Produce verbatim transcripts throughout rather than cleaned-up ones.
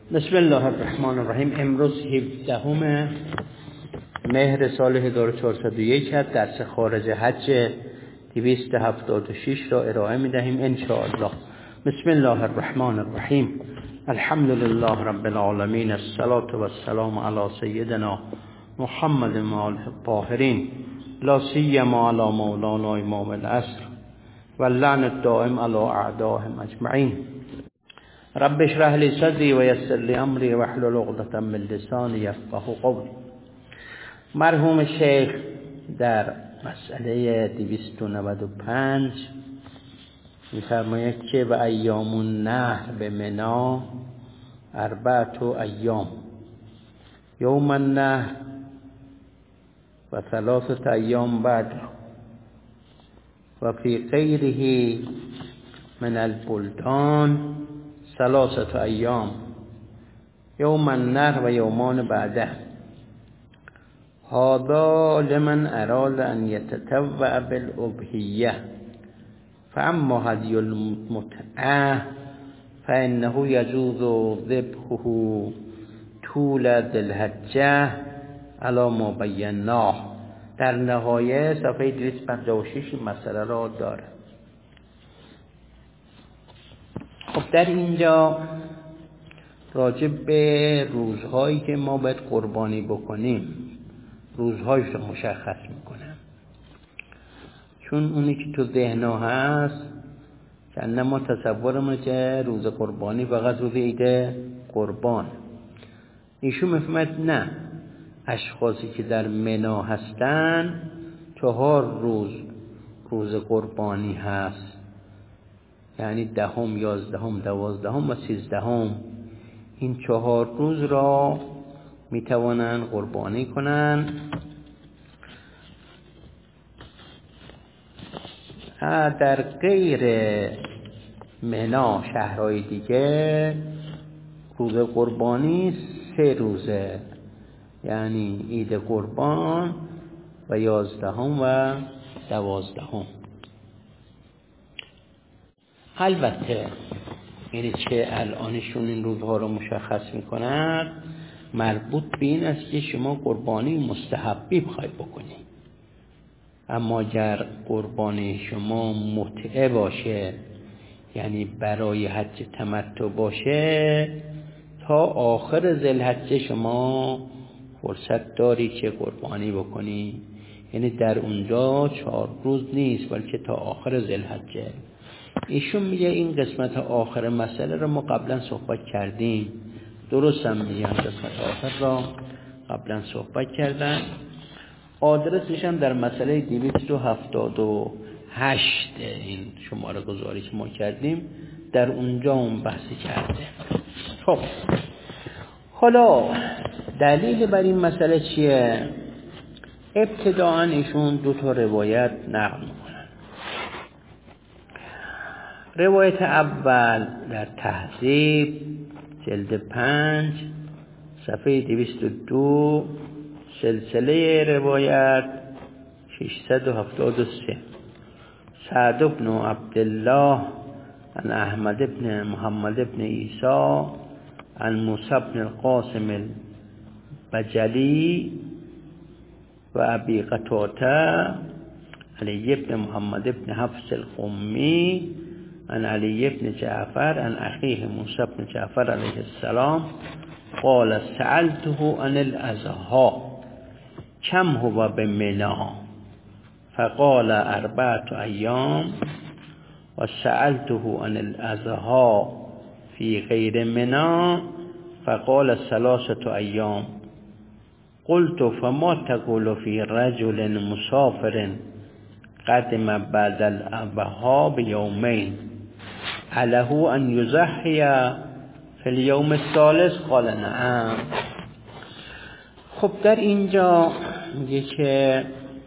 بسم الله الرحمن الرحیم. امروز هفدهم مهر سال هزار و چهارصد و یک هست. درس خارج حج دویست و هفتاد و شش را ارائه می دهیم ان شاء الله. بسم الله الرحمن الرحیم. الحمد لله رب العالمین، الصلاة و السلام علی سیدنا محمد و آله الطاهرین، لا سیما علی مولانا امام العصر و اللعن الدائم علی اعدائهم اجمعین. رب اشرح لي صدري ويسر لي امري واحلل عقدة من لساني يفقهوا قولي. مرحوم شیخ در مسئله دویست و نود و پنج می‌فرماید که و ایام النحر به منی اربعة ایام، یوم النحر و ثلاثة ایام بعد و فی غیره من البلدان ثلاثة ایام، یوم النحر و یومان بعده. هذا لمن اراد ان يتطوع بالاضحیه، فاما هدی المتعه فانه یجوز ذبحه طول ذی الحجه علی ما بیناه. در نهایه صفحه دویست و پنجاه و شش این مسئله را داره. خب در اینجا راجع به روزهایی که ما باید قربانی بکنیم روزهایش رو مشخص میکنم، چون اونی که تو ذهنها هست که ما تصورمونه که روز قربانی فقط روز عید قربان. ایشون میفهمد نه، اشخاصی که در منی هستن چهار روز روز قربانی هست، یعنی دهم، یازدهم، دوازدهم و سیزدهم. این چهار روز را میتوانند قربانی کنند. در غیر منی شهرهای دیگه روز قربانی سه روزه، یعنی عید قربان و یازدهم و دوازدهم. البته اینی که الانشون این روزها رو مشخص میکنند مربوط به این است که شما قربانی مستحبی بخواید بکنی. اما اگر قربانی شما متعه باشه، یعنی برای حج تمتع باشه، تا آخر ذی الحجه شما فرصت داری که قربانی بکنی. یعنی در اونجا چهار روز نیست بلکه تا آخر ذی الحجه. ایشون میگه این قسمت آخر مسئله رو ما قبلا صحبت کردیم. درست هم میگن قسمت آخر را قبلا صحبت کردن. آدرسش هم در مسئله دویست و هفتاد و هشت این شماره گذاری که ما کردیم در اونجا اون بحثی کرده. خب حالا دلیل بر این مسئله چیه؟ ابتداءً ایشون دو تا روایت نقل میکنن. روایت اول در تهذیب جلد پنج صفحه دویست و دو، سلسله روایت ششصد و هفتاد و سه. سعد بن عبدالله عن احمد بن محمد بن عیسی عن موسی بن القاسم البجلی و ابی قتاده علی بن محمد بن حفص القمی عن علی بن جعفر عن اخیه موسی بن جعفر علیه السلام قال سألته عن الاضحى كم هو بمنى فقال اربعة ایام و سألته عن الاضحى في غیر منى فقال ثلاثة ایام. قلت فما تقول في رجل مسافر قدم بعد الاضحى بیومین عله ان یضحی فی اليوم الثالث؟ قال نعم. خب در اینجا میگه که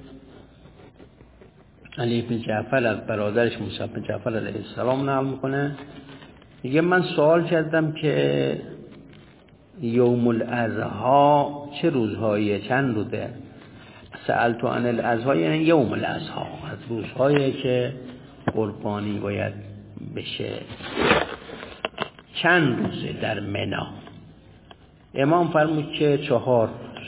علی بن جعفر از برادرش موسی بن جعفر علیه السلام نقل میکنه. میگه من سوال کردم که یوم الاضحی چه روزهاییه، چند روزه؟ سألت عن الاضحی یعنی یوم الاضحی، از روزهایی که قربانی باید بشه. چند روزه در منی؟ امام فرمود که چهار روز.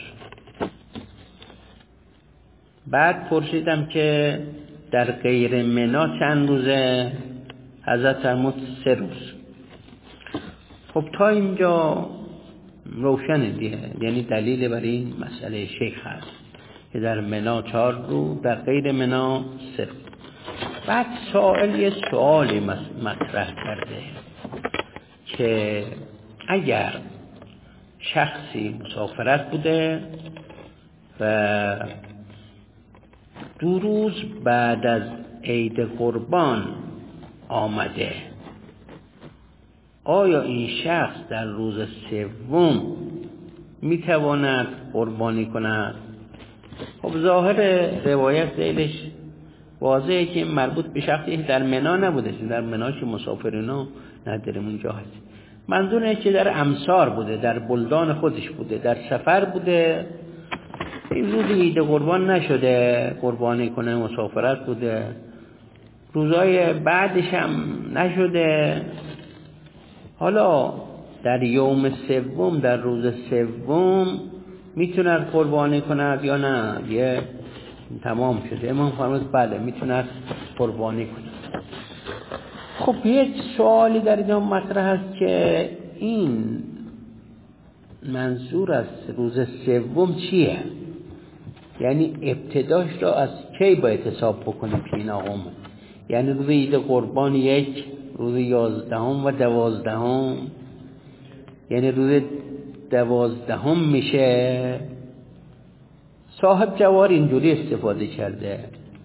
بعد پرسیدم که در غیر منا چند روزه؟ حضرت فرمود سه روز. خب تا اینجا روشنه دیگه، یعنی دلیل برای این مسئله شیخ هست که در منا چهار روز، در غیر منا سه روز. بعد سائل یه سوالی مطرح کرده که اگر شخصی مسافرت بوده و دو روز بعد از عید قربان آمده، آیا این شخص در روز سوم میتواند قربانی کند؟ خب ظاهر روایت دیلش واضحه که مربوط به شخصی که در منا نبوده، در منا که مسافرینا نداریم اونجا هست. منظور اینه که در امصار بوده، در بلدان خودش بوده، در سفر بوده، این روز عید قربان نشده قربانی کنه، مسافرت بوده، روزای بعدش هم نشده. حالا در یوم سوم، در روز سوم میتونه قربانی کند یا نه؟ یه تمام شده. امام فرمود بله میتونه قربانی کند. خب یک سوالی در اینجا مطرح است که این منظور از روز سوم چیه؟ یعنی ابتداش را از کی باید حساب بکنیم که این آقام؟ یعنی روز عید قربان یک، روز یازدهم و دوازدهم، یعنی روز دوازدهم میشه. صاحب جوار اینجوری استفاده کرده،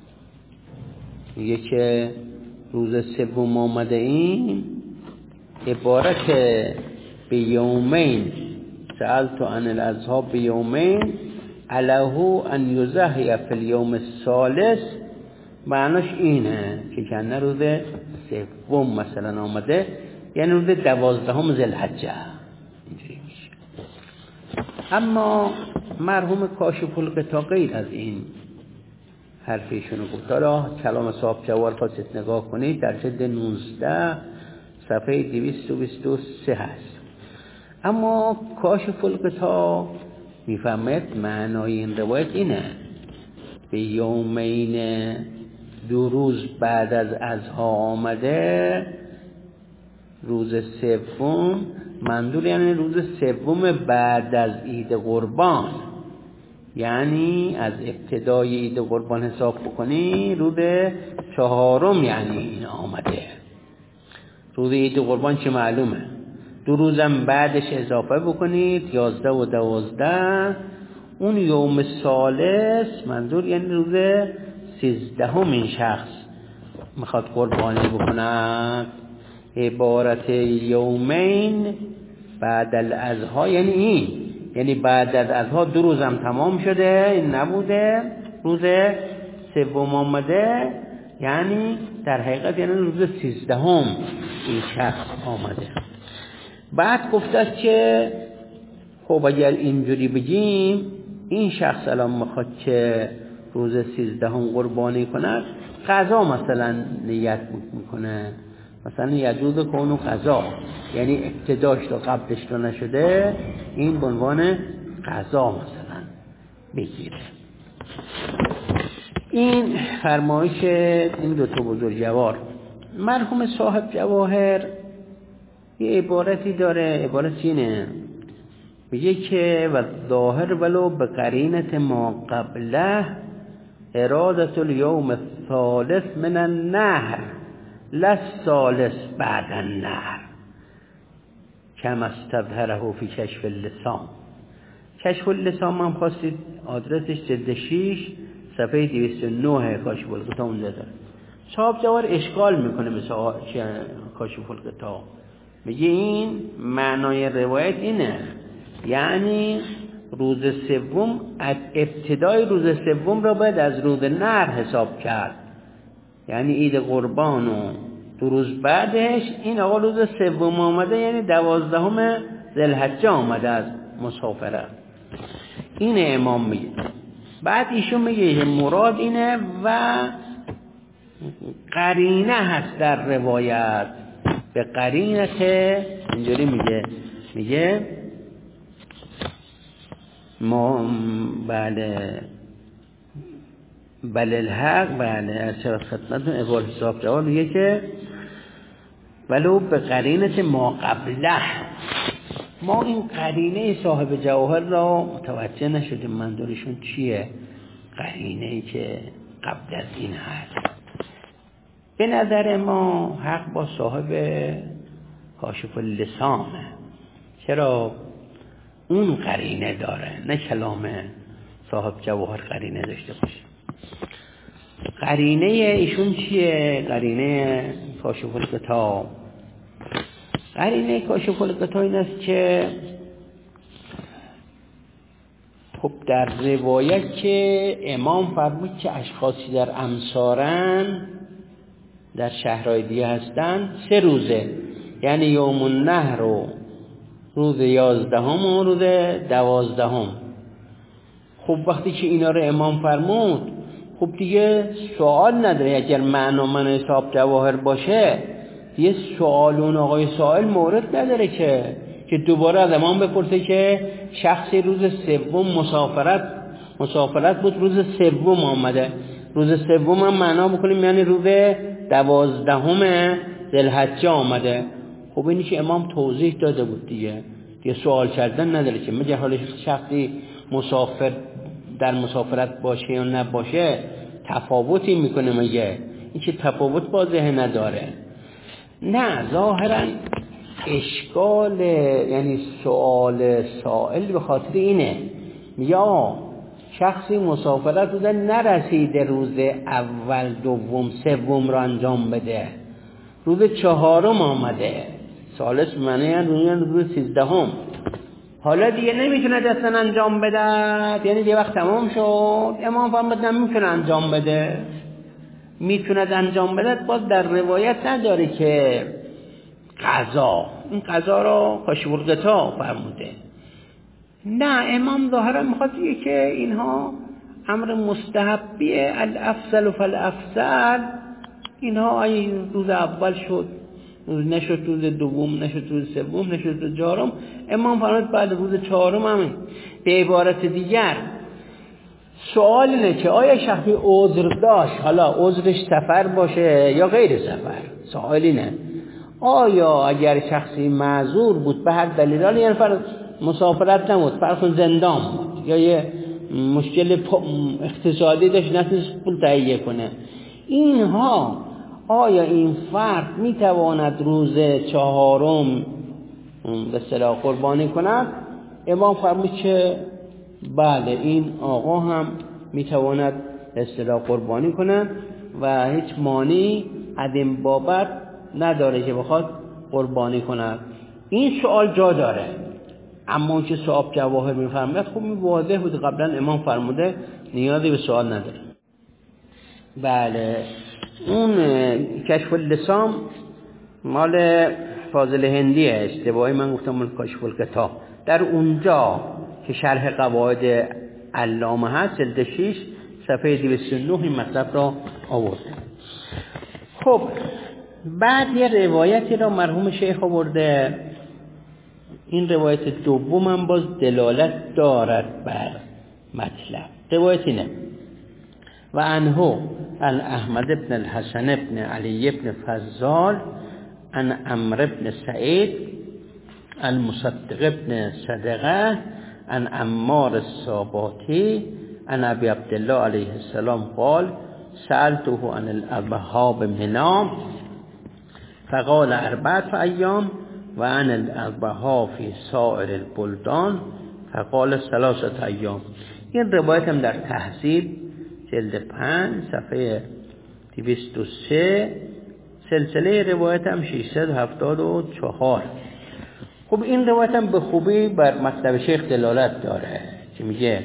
میگه که روز سوم آمده این عبارت به یومین سألت عن الاضحی به یومین علیه ان یضحی فی اليوم الثالث، معناش اینه که کنه روز سوم مثلا آمده، یعنی روز دوازدهم ذوالحجه اینجوری میشه. اما مرحوم کاشف الغطا غیر از این حرفیشونو گفت. حالا کلام صاحب جوار خواستید نگاه کنید، در جلد نوزده صفحه دویست و بیست و سه هست. اما کاشف الغطا میفهمد معنای این روایت اینه به یومین، دو روز بعد از اضحی آمده، روز سوم منظور یعنی روز سوم بعد از عید قربان، یعنی از ابتدای عید قربان حساب بکنی روز چهارم یعنی این آمده. روز عید قربان چه معلومه، دو روزم بعدش اضافه بکنید، یازده و دوازده، اون یوم ثالث منظور یعنی روز سیزدهم این شخص میخواد قربانی بکند. عبارت یومین بعد الاضحی یعنی این، یعنی بعد از اضحی دو روزم تمام شده، این نبوده، روز سوم آمده، یعنی در حقیقت یعنی روز سیزدهم این شخص آمده. بعد گفته که خب اگر اینجوری بگیم این شخص الان میخواد که روز سیزدهم قربانی کند، قضا مثلا نیت میکنه، مثلا یجوز کونو قضا، یعنی ابتداش تا قبلش تا نشده، این به عنوان قضا مثلا بگیره. این فرمایش این دو تا بزرگوار. مرحوم صاحب جواهر یه عبارتی داره، عبارت اینه، میگه که و ظاهر ولو به قرینت ما قبله ارادت الیوم الثالث من النهر للثالث بعد النهر کم استظهره فی کشف اللسان. کشف اللسان من خواستید آدرسش جلد شش صفحه دویست و نه کاشف الغطا اونجا داره. صاحب جوار اشکال میکنه به کاشف الغطا، میگه این معنای روایت اینه، یعنی روز سوم، ابتدای روز سوم را باید از روز نحر حساب کرد، یعنی عید قربان و دو روز بعدش این آقا روز سوم آمده، یعنی دوازدهم ذوالحجه آمده از مسافره. این امام میگه. بعد ایشون میگه مراد اینه و قرینه هست در روایت، به قرینت اینجوری میگه، میگه ما بله بله الحق بله از چرا خدمتون اقبال حساب جواب میگه که ولو به قرینه ما قبله، ما این قرینه صاحب جواهر را متوجه نشدیم منظورشون چیه، قرینه‌ای که قبل از این هست. به نظر ما حق با صاحب کاشف اللسانه. چرا؟ اون قرینه داره، نه کلام صاحب جواهر قرینه داشته باشه. قرینه ایشون چیه؟ قرینه کاشف الکتاب. قرینه کاشف الکتاب این است که خب در روایت که امام فرمود که اشخاصی در امصارن در شهرهای دیگه هستن سه روزه، یعنی یوم النحر و روز یازدهم و روز دوازدهم. خب وقتی که اینا رو امام فرمود خب دیگه سوال نداره، اگر معنا من حساب جواهر باشه یه سوال اون آقای سوال مورد نداره که که دوباره از امام بپرسه که شخصی روز سوم مسافرت مسافرت بود، روز سوم آمده، روز سوم هم معنا بکنیم یعنی روز دوازدهم ذوالحجه آمده. خب اینی که امام توضیح داده بود دیگه، دیگه سوال کردن نداره که مگه حال شخصی مسافر در مسافرت باشه یا نباشه تفاوتی میکنه؟ مگه این که تفاوت واضحه نداره. نه، ظاهرا اشکال یعنی سوال سائل به خاطر اینه، یا شخصی مسافرت بوده نرسیده روز اول دوم سوم رو انجام بده، روز چهارم آمده، سالس معنی یعنی روز سیزدهم، حالا دیگه نمیتونه دستن انجام بده، یعنی دیگه وقت تمام شد. امام فرمود نمیتونه انجام بده، میتونه انجام بده، باز در روایت نداره که قضا، این قضا رو کاشف الغطا فرموده. نه، امام ظاهرا میخواد بگه که اینها امر مستحبیه، الافضل فالافضل. اینها ای روز اول شد، روز نشد روز دوم، نشد روز سوم، نشد روز چهارم، امام فرمود بعد روز چهارم همین. به عبارت دیگر سوال اینه که آیا شخصی عذر داشت، حالا عذرش سفر باشه یا غیر سفر، سوال اینه آیا اگر شخصی معذور بود به هر دلیل، یعنی فرض مسافرت نمود، فرض زندان بود یا یه مشکل اقتصادی داشت نتونست پول تهیه کنه، اینها آیا این فرد میتواند روز چهارم به اصطلاح قربانی کند؟ امام فرمود که بله، این آقا هم میتواند به اصطلاح قربانی کند و هیچ مانعی از این بابت نداره که بخواد قربانی کند. این سوال جا داره، اما که صاحب جواهر میفرماید خب این واضح بود، قبلا امام فرموده نیازی به سوال نداره. بله، اون کشف اللسان مال فاضل هندی است، اشتباهی من گفتم مال کاشف الکتاب. در اونجا که شرح قواعد علامه هست جلد شش صفحه دویست و نه این مطلب را آورده. خب بعد یه روایتی را مرحوم شیخ آورده، این روایت دوم هم باز دلالت دارد بر مطلب. روایت اینه: و عنه عن احمد بن الحسن بن علی بن فضال عن عمرو بن سعید المصدق بن صدقه عن عمار الصاباتی عن ابي عبد الله علیه السلام قال سألته عن الأضحى بمنى فقال أربعة أيام وعن الأضحى في سائر البلدان فقال ثلاثة أيام. این روایت هم در تهذیب جلد پنج صفحه دویست و سه، سلسله روایت هم ششصد و هفتاد و چهار. خب این روایت هم به خوبی بر مطلب شیخ دلالت داره که میگه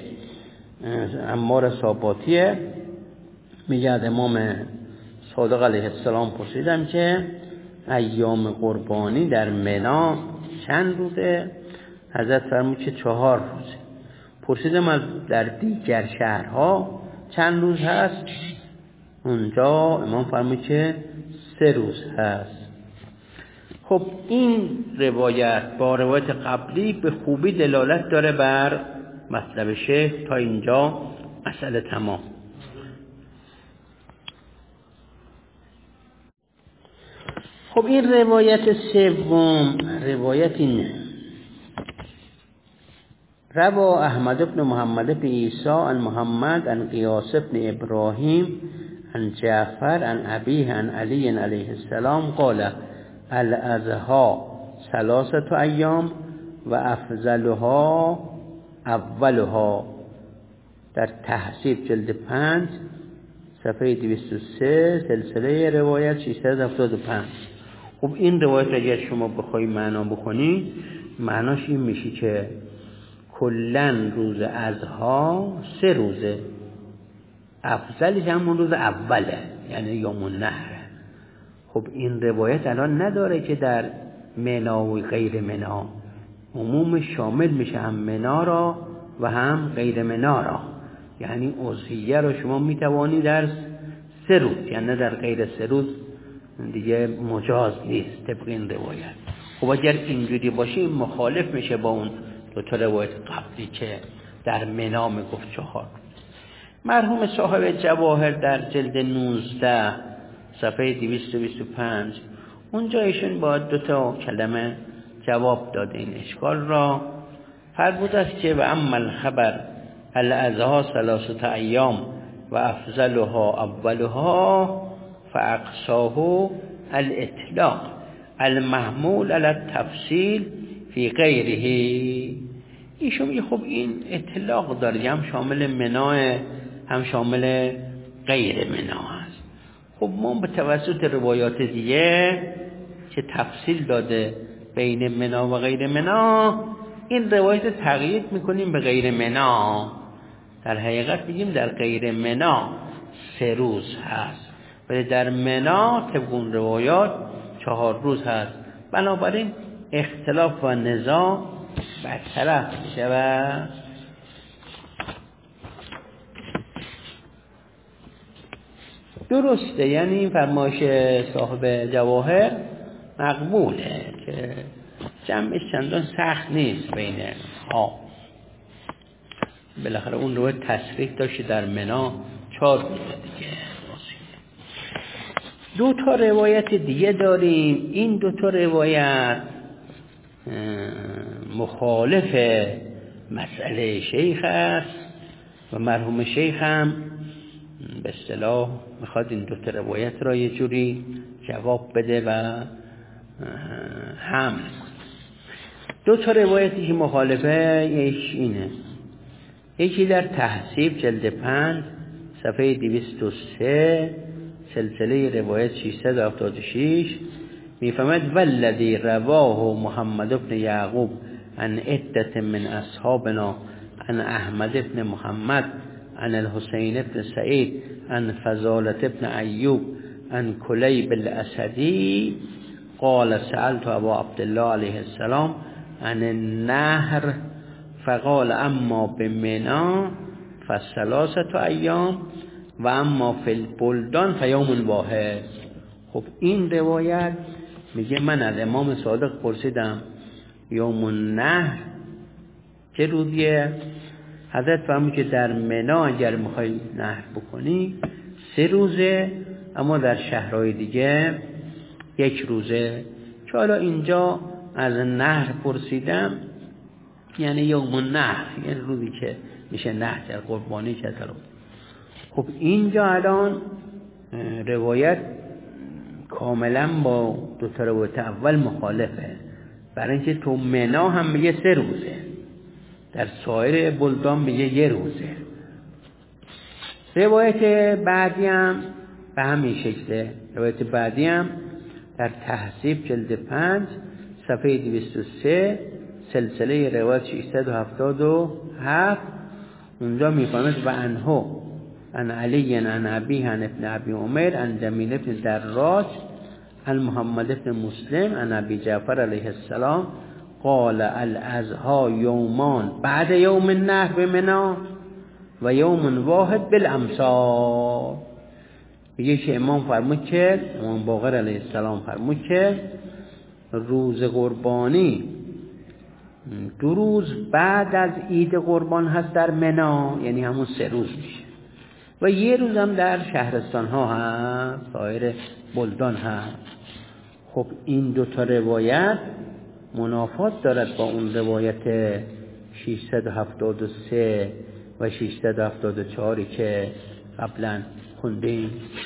عمار صاباتیه، میگه از امام صادق علیه السلام پرسیدم که ایام قربانی در منی چند روزه؟ حضرت فرمود که چهار روزه. پرسیدم از در دیگر شهرها چند روز هست؟ اونجا امام فرمود که سه روز هست. خب این روایت با روایت قبلی به خوبی دلالت داره بر مطلب شیخ. تا اینجا مسئله تمام. خب این روایت سوم، روایت اینه: روا احمد بن محمد بن عیسی عن محمد عن قیاس بن ابراهیم عن جعفر عن ابیه عن علی علیه السلام قال الاضحی ثلاثه ایام و افضلها اولها. در تحصیب جلد پنج صفحه دویست و سه، سلسله روایت ششصد و هفتاد و پنج. خب این روایت اگر شما بخوای معنا بکنی، معناش این میشه که کلن روز اضحی سه روزه، افضلش همون روز اوله، یعنی یوم النحر. خب این روایت الان نداره که در منا و غیر منا، عموم شامل میشه هم منا را و هم غیر منا را. یعنی اضحیه رو شما میتوانی در سه روز، یعنی در غیر سه روز دیگه مجاز نیست طبق این روایت. خب اگر اینجوری باشه این مخالف میشه با اون دو تا روایت قبلی که در منا میگفت چهار. مرحوم صاحب جواهر در جلد نوزده صفحه دویست و بیست و پنج اونجا ایشون با دو تا کلمه جواب داده این اشکال را. فرموده است که و اما الخبر الاضحی ثلاثه ایام و افضلها اولها فاقصاه الاطلاق المحمول على التفصیل فی غیره. ایشون میگه خب این اطلاق داره، هم شامل مناه هم شامل غیر مناه است. خب ما به توسط روایات دیگه که تفصیل داده بین منا و غیر منا، این روایت تغییر میکنیم به غیر منا. در حقیقت میگیم در غیر منا سه روز هست، ولی در منا طبق اون روایات چهار روز هست. بنابراین اختلاف و نزاع برطرف میشه و درسته. یعنی این فرمایش صاحب جواهر مقبوله که جمعش چندان سخت نیست بین ها. بالاخره اون روایت تصریح داشته در منا چهار روز دیگه. دو تا روایت دیگه داریم. این دو تا روایت مخالف مسئله شیخ است و مرحوم شیخ هم به اصطلاح میخواد این دو تا روایت را یه جوری جواب بده و حمل. دو تا روایتی که مخالفه یکیش اینه، یکی در تحصیب جلد پنج صفحه دویست و سه سلسله روایت ششصد و هفتاد و شش میفهمد والذی رواه محمد بن یعقوب عن عدة من اصحابنا عن احمد بن محمد عن الحسین بن سعید عن فضالة بن ایوب عن کلیب الاسدی قال سألت ابا عبدالله علیه السلام عن النهر فقال اما بمنا فثلاثه ایام و اما فی البلدان فیوم واحد. خب این روایت میگه من از امام صادق پرسیدم یوم النحر چه روزیه؟ حضرت فرمود که در منا اگر میخوای نحر بکنی سه روزه، اما در شهرهای دیگه یک روزه. که حالا اینجا از نحر پرسیدم یعنی یوم النحر، یعنی روزی که میشه نحر کرد، قربانی کرد. خب اینجا الان روایت کاملا با دو تا روایت اول مخالفه، برای اینکه تو منا هم میگه سه روزه، در سایر بلدان میگه یه روزه. روایت بعدی هم به همین شکله. روایت بعدی هم در تحصیب جلد پنج صفحه دویست و سه سلسله روایت ششصد و هفتاد و هفت اونجا میفهمد و انهو عن علی عن ابی عن ابن ابی عمر عن جمیل ابن دراج عن محمد ابن مسلم عن ابی جعفر علیه السلام قال الاضحى یومان بعد یوم النحر بمنا و یوم واحد بالامصار. میگه که امام فرمود که امام باقر علیه السلام فرمود که روز قربانی دو روز بعد از عید قربان هست در منا، یعنی همون سه روز میشه، و یه روز هم در شهرستان ها هست، سایر بلدان هست. خب این دو تا روایت منافات دارد با اون روایت ششصد و هفتاد و سه و ششصد و هفتاد و چهار که قبلا خوندیم.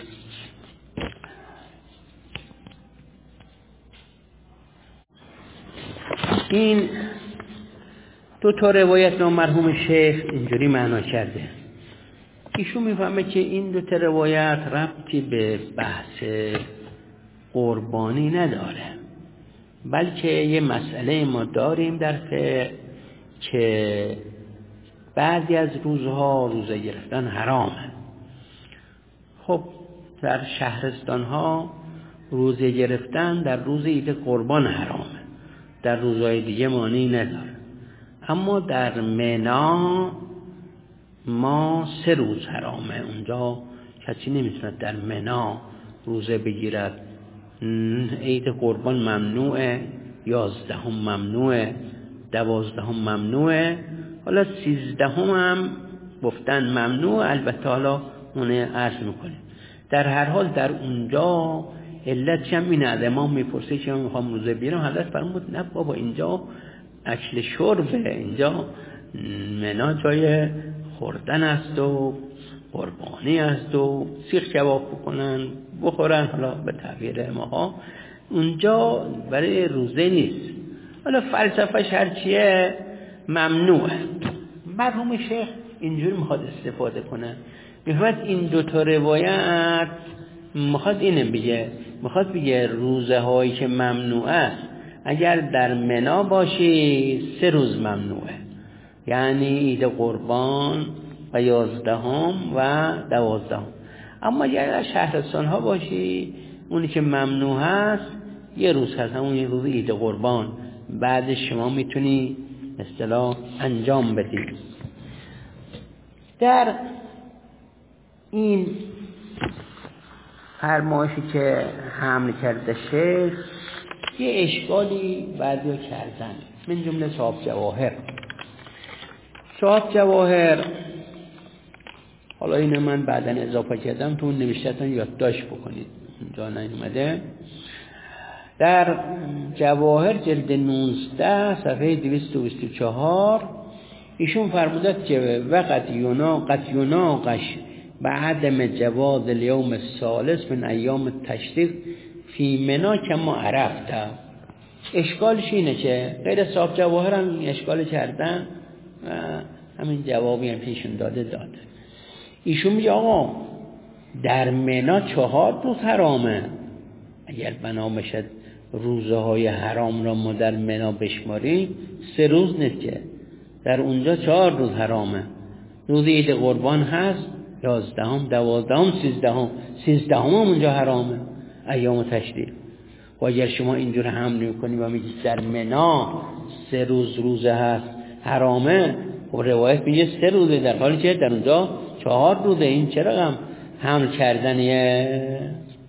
این دو تا روایت رو مرحوم شیخ اینجوری معنا کرده. ایشون میفهمه که این دو تا روایت ربطی به بحث قربانی نداره، بلکه یه مسئله ما داریم در فقه که بعضی از روزها روزه گرفتن حرامه. خب در شهرستان ها روزه گرفتن در روز عید قربان حرامه، در روزهای دیگه مانعی نداره. اما در منا ما سه روز حرامه، اونجا کسی نمیتونه در منا روزه بگیرد. عید قربان ممنوعه، یازدهم ممنوعه، دوازدهم ممنوعه، حالا سیزدهم هم گفتن ممنوع، البته حالا اونه عرض میکنیم. در هر حال در اونجا علت هم اینه، امام میپرسه که من میخوام روزه بگیرم، حضرت فرمود نه بابا اینجا اکل شربه، اینجا منا جای خوردن است و قربانی است و سیخ کباب بکنن بخورن، حالا به تعبیر ماها اونجا برای روزه نیست. حالا فلسفه‌اش هرچیه ممنوعه. مرحوم شیخ اینجوری میخواد استفاده کنه، میخواد این دو تا روایت میخواد اینه بگه، میخواد بگه روزه هایی که ممنوع است اگر در منا باشی سه روز ممنوعه، یعنی عید قربان و یازدهم و دوازدهم. اما اگر در شهرستان ها باشی اونی که ممنوع هست یه روز هست، همون یه روز عید قربان، بعد شما میتونی اصطلاح انجام بدی. در این فرمایشی که حمل کرده شیخ یه اشکالی بعدی کردن، من جمله صاحب جواهر. صاحب جواهر حالا اینو من بعداً اضافه کردم تو اون نوشته‌تون یادداشت بکنید، اونجا نیومده. در جواهر جلد نوزده صفحه دویست و بیست و چهار ایشون فرمودند که وقت یونا قد یوناقش به عدم جواز الیوم الثالث من ایام التشریق فی منا کما عرفت. اشکالش اینه که غیر صاحب جواهر هم اشکال کردن و همین جوابی هم پیشون داده داده. ایشون میگه آقا در منا چهار روز حرامه، اگر بنا بشد روزه های حرام را ما در منا بشماریم سه روز نیست که، در اونجا چهار روز حرامه. روز عید قربان هست، یازدهم، دوازدهم، سیزدهم، سیزدهم هم اونجا حرامه، ایام تشریق. و اگر شما اینجور حمل میکنی و میگی در منا سه روز روزه هست حرامه، خب روایت میگه سه روزه، در حالی که در اونجا چهار روزه، این چرا هم حمل کردنیه؟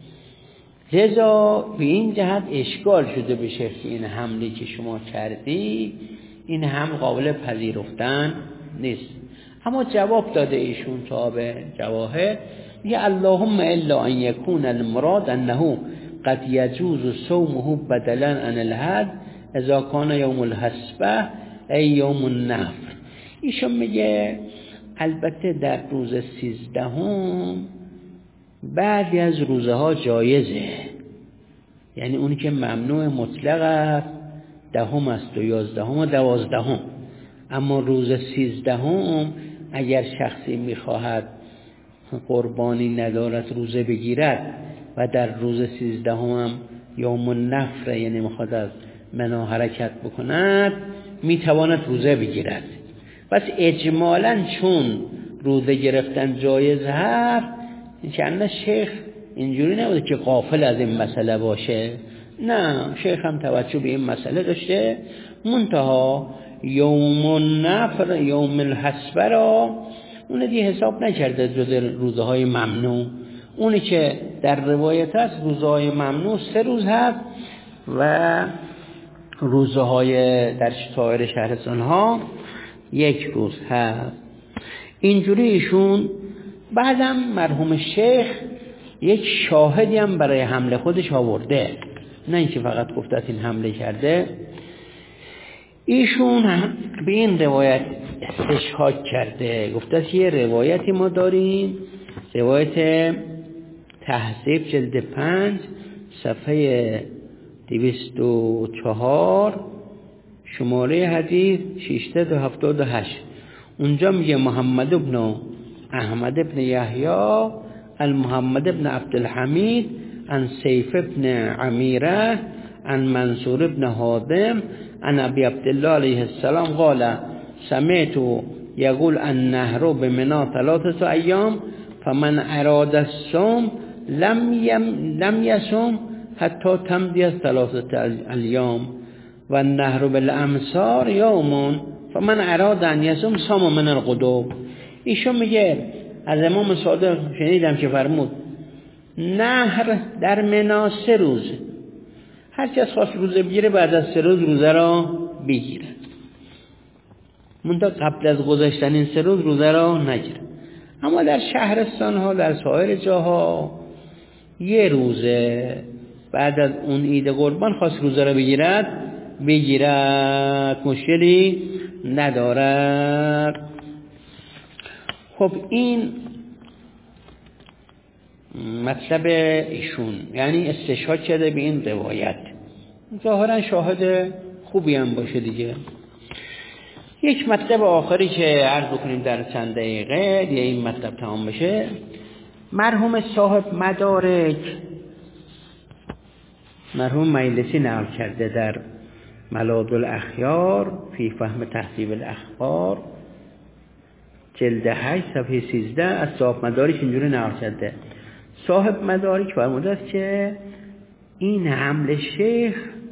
لذا به این جهت اشکال شده بشه که این حملی که شما کردی این هم قابل پذیرفتن نیست. اما جواب داده ایشون صاحب جواهر، میگه اللهم الا ان یکون المراد انه قد یجوز صومه بدلا عن الحد اذا کان یوم الحسبه ای یوم النفر. ایشون میگه البته در روز سیزدهم بعضی از روزه ها جایزه، یعنی اونی که ممنوع مطلق است دهم است و یازدهم و دوازدهم. اما روز سیزدهم اگر شخصی میخواهد قربانی ندارد روزه بگیرد و در روز سیزدهم هم یوم النفر، یعنی میخواد از منا حرکت بکند، میتواند روزه بگیرد. پس اجمالاً چون روزه گرفتن جایز هست، چند شیخ اینجوری نبوده که غافل از این مسئله باشه، نه، شیخ هم توجه به این مسئله داشته. منتها یوم النفر، یوم الحسبه را اون دیگه حساب نکرده جز روزه های ممنوع. اونی که در روایت هست روزه های ممنوع سه روز هست و روزهای در سایر شهرستان ها یک روز هست. اینجوری ایشون بعدم مرحوم شیخ یک شاهدی هم برای حمله خودش آورده، نه اینکه فقط گفته این حمله کرده. ایشون به این روایت استشهاد کرده، گفته یه روایتی ما داریم، روایت تهذیب جلد پنج صفحه دویست و چهار شماره حدیث ششصد و هفتاد و هشت. اونجا میگه محمد ابن احمد ابن یحیی المحمد ابن عبدالحمید عن سیف ابن عمیره عن منصور ابن حادم عن ابی عبدالله علیه السلام قال سمعت یقول النهر بمنا ثلاثه ایام فمن اراد الصوم لم یم لم یصوم حتی تمضی ثلاثه ایام و النهر بالامصار یوم فمن اراد ان یصوم صام من الغدو. ایشون میگه از امام صادق شنیدم که فرمود نهر در منا سه روز، هر کس خواست روزه بگیره بعد از سه روز روزه را بگیره، منتها قبل از گذشتن این سه روز روزه را نگیره. اما در شهرستان ها در سایر جاها یه روزه بعد از اون عید قربان خواست روزه را بگیرد بگیرد مشکلی ندارد. خب این مطلب ایشون، یعنی استشهاد کرده به این روایت، ظاهرا شاهد خوبی هم باشه دیگه. یک مطلب آخری که عرض بکنیم در چند دقیقه دیگه این مطلب تمام بشه. مرحوم صاحب مدارک مرحوم مجلسی نقل کرده در ملاذ الاخیار فی فهم تهذیب الاخبار جلد هشت صفحه سیزده از صاحب مدارک اینجوری نقل کرده. صاحب مدارک فرموده است که این حمل شیخ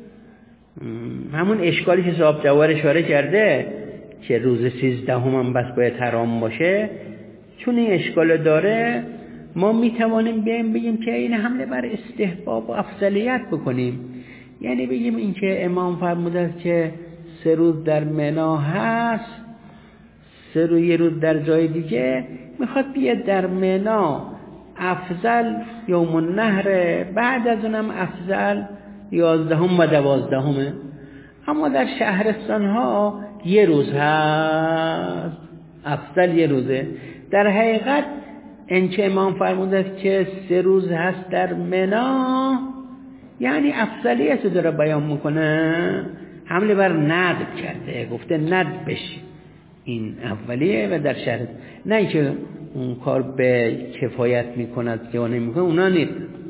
همون اشکالی که صاحب جواهر اشاره کرده که روز سیزدهم هم بس باید حرام باشه، چون این اشکال داره ما میتوانیم بیایم بگیم که این حمله بر استحباب و افضلیت بکنیم. یعنی بگیم این که امام فرموده است که سه روز در منا هست، سه روز یه روز در جای دیگه، میخواد بیاد در منا افضل یوم النهر، بعد از اونم افضل یازدهم و دوازدهمه. اما در شهرستان ها یه روز هست، افضل یه روزه. در حقیقت این که امام فرموده است که سه روز هست در منا، یعنی افضلیت داره بیان میکنه، حمله بر ندب کرده، گفته ندب بشی این اولیه و در شهر، نه اینکه اون کار به کفایت میکند که اون نمیکنه، اونا نیست.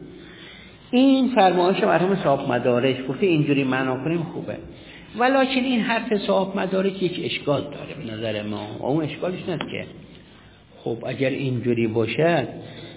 این فرمایش مرحوم صاحب مدارک گفته اینجوری معنا کنیم خوبه، ولکن این حرف صاحب مدارک یک اشکال داره به نظر ما، و اون اشکالش نه که خب اگر اینجوری باشد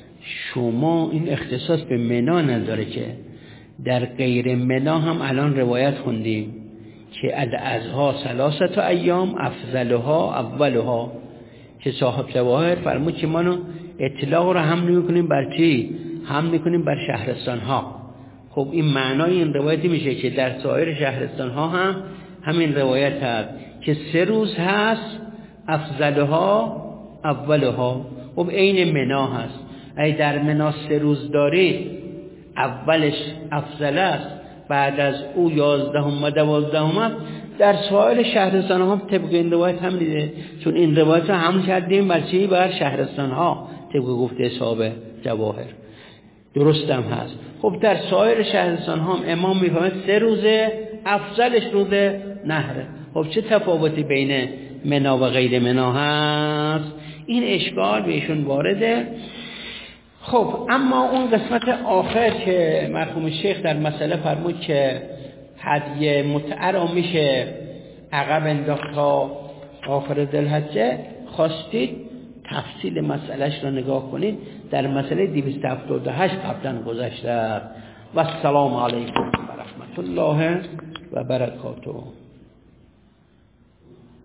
شما این اختصاص به منا نداره که در غیر منا هم الان روایت خوندیم که الازها ثلاثه ایام افضلها اولها، که صاحب جواهر فرمود که ما اطلاق رو هم نمی‌کنیم بر چی؟ هم می‌کنیم بر شهرستان ها. خب این معنای این روایتی میشه که در سایر شهرستان ها هم همین روایت هست که سه روز هست افضلها اولها. خب عین منا هست، ای در منا سه روز داری اولش افضل است، بعد از او یازدهم و دوازدهم است. در سایر شهرستان ها طبق این روایت هم دیده، چون این روایت هم کردیم بر چی؟ بر شهرستان ها طبق گفته صاحب جواهر، درست هم هست. خب در سایر شهرستان ها هم امام میفهمد سه روزه، افضلش روز نهره. خب چه تفاوتی بین منا و غیر منا هست؟ این اشکال بهشون وارده. خب اما اون قسمت آخر که مرحوم شیخ در مسئله فرمود که هدیه متعه را میشه عقب انداخت تا آخر ذوالحجه، خواستید تفصیل مسئلهش را نگاه کنید، در مسئله دویست و هفتاد و هشت قبلا گذشته. و السلام علیکم و رحمت الله و برکاته.